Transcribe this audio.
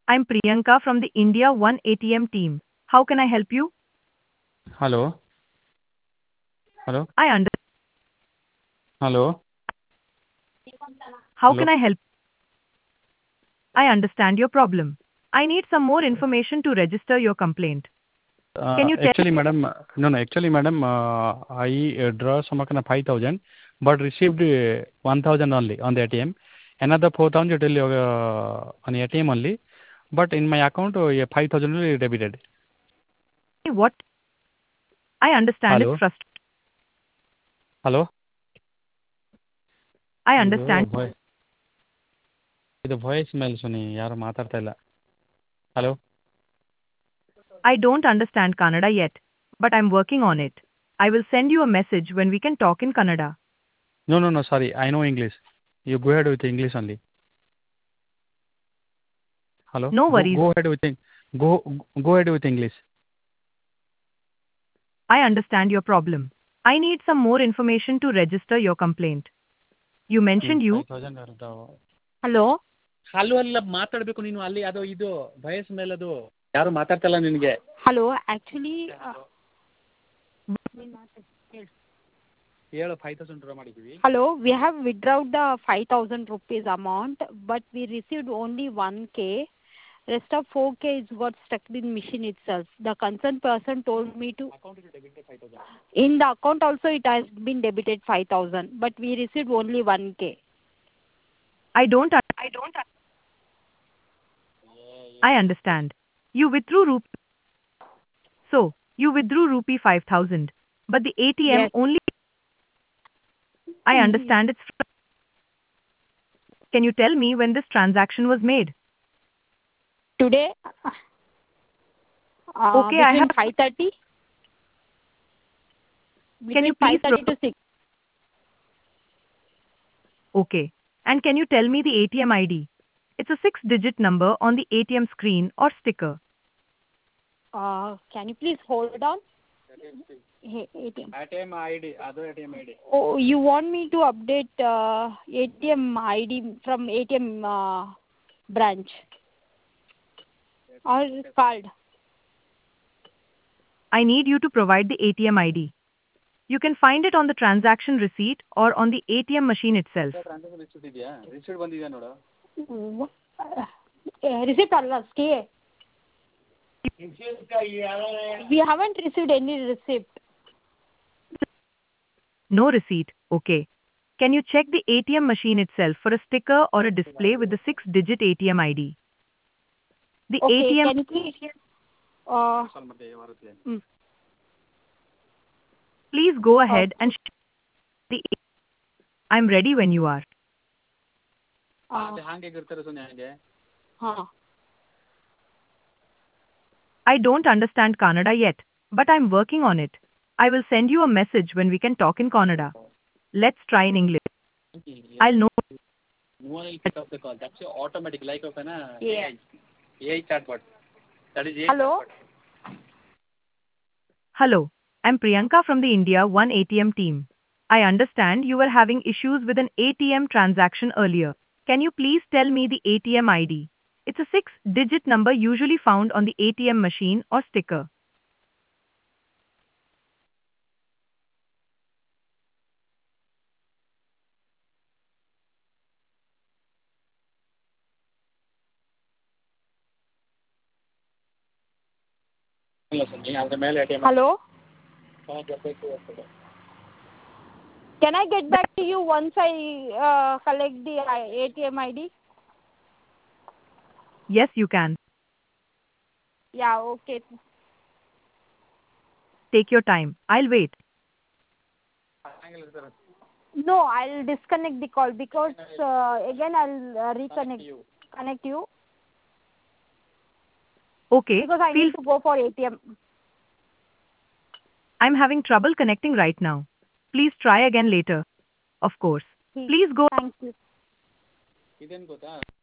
I'm Priyanka from the India One ATM team. How can I help you? Hello. Hello. I under Hello. How can Hello. I help? I understand your problem. I need some more information to register your complaint. Can you tell? Actually, madam, no, no. Actually, madam, I draw some kind of 5,000, but received 1,000 only on the ATM. Another 4,000 on the ATM only, but in my account, 5,000 only debited. Me what? I understand it's Hello. frustrating. Hello. I ಇದು understand. ವಾಯ್ ಇದು voice mail ಸುನಿ ಯಾರು ಮಾತಾಡ್ತಾ ಇಲ್ಲ. Hello. I don't understand Kannada yet, but I'm working on it. I will send you a message when we can talk in Kannada. No, no, no. Sorry, I know English. You go ahead with English only. Hello. No Go worries. go ahead with go go ahead with English. I understand your problem. I need some more information to register your complaint. You mentioned you. 5,000 ಬರ್ತಾವ. Hello? Hello ಅಲ್ಲ ಮಾತಾಡ್ಬೇಕು ನೀನು ಅಲ್ಲಿ ಅದು ಇದು ವಯಸ್ ಮೇಲೆ ಅದು ಯಾರು ಮಾತಾಡ್ತಲ್ಲ ನಿನಗೆ. Hello, actually, ಹೇಳು 5,000 ಡ್ರಾ ಮಾಡಿದ್ದೀವಿ. hello, we have withdrawn the 5,000 rupees amount, but we received only 1K. Rest of 4K is got stuck in machine itself. The concerned person told me to. Account debit 5,000. In the account also it has been debited 5,000, but we received only 1K. I don't. I understand. You withdrew rupee. So, you withdrew rupee 5,000. But the ATM Yes. only. I understand it's. Can you tell me when this transaction was made? Today, Okay, I between have. 5:30. Can you Between please. 5:30 to 6. Okay. And can you tell me the ATM ID? It's a six-digit number on the ATM screen or sticker. Can you please hold on? Hey, ATM. ATM ID ಅದು ATM ID. Oh, you want me to update ATM ID from ATM branch or card? I need you to provide the ATM ID. You can find it on the transaction receipt or on the ATM machine itself. Transaction receipt ಇದೆಯಾ receipt ಬಂದಿದೆಯಾ ನೋಡು. Receipt Allah, stay. We haven't received any receipt. No receipt. Okay. Can you check the ATM machine itself for a sticker or a display with the six-digit ATM ID? The Okay, ATM. can you please? ಸ್ವಲ್ಪ ಮತ್ತೆ ಬರುತ್ತೆ. Please go ahead and the. I'm ready when you are. ಅದು ಹಾಗೆ ಇರ್ತಾರೆ ಸುನಿ ಹಾಗೆ. I don't understand Kannada yet, but I'm working on it. I will send you a message when we can talk in Kannada. Let's try in English. I'll know. No one will pick up the call. That's your automatic like of an Yeah. AI chatbot. That is AI Hello. chatbot. Hello, I'm Priyanka from the India One ATM team. I understand you were having issues with an ATM transaction earlier. Can you please tell me the ATM ID? It's a six-digit number usually found on the ATM machine or sticker. ಇಲ್ಲ ಸುನಿ ಅದ್ರ ಮೇಲೆ ATM Hello. ಗೆಲ್ಲಬೇಕು ಆಗ್ತದೆ. Can I get back to you once I collect the ATM ID? Yes, you can. Yeah. Okay. Take your time. I'll wait. ಹಂಗಿಲ್ಲ ಇರ್ತಾರೆ. No, I'll disconnect the call because again I'll reconnect connect you Okay, because I feel. need to go for ATM. I'm having trouble connecting right now. Please try again later. Of course. Please go. Thank you. ಇದೇನು ಗೊತ್ತಾ